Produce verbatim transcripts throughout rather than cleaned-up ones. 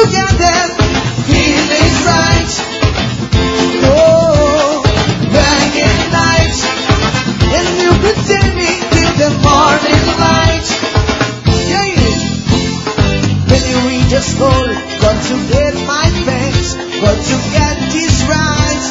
together, feelings right. Oh, reggae night, and we'll be jamming till the morning light. Yeah, when you reach the school, got to get my thanks, got to get this right.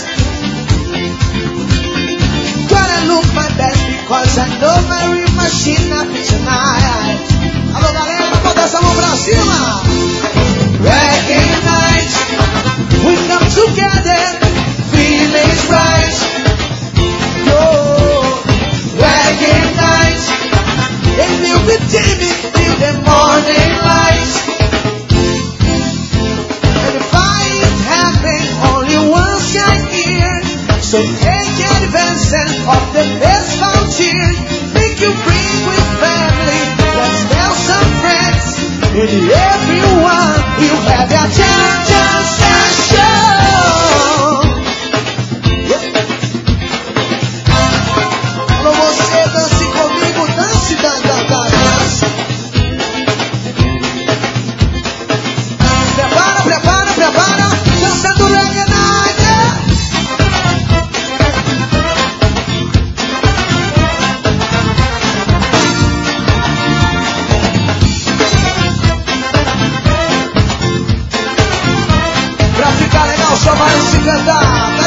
Gotta look my best because I know my real machine up tonight. Alô galera, bota essa mão pra cima. Reggae night, we come together, feelings right. Oh, reggae night, and we'll be jamming till the morning light. And if I ain't happy only once a year, so take advance of the best volunteer. Make you bring with family, let's tell some friends, and everyone will have a chance session. Alô você, dance comigo, dance, dance, dance. Prepara, prepara, prepara, dançando reggae night. Pra ficar legal só vai se cantar.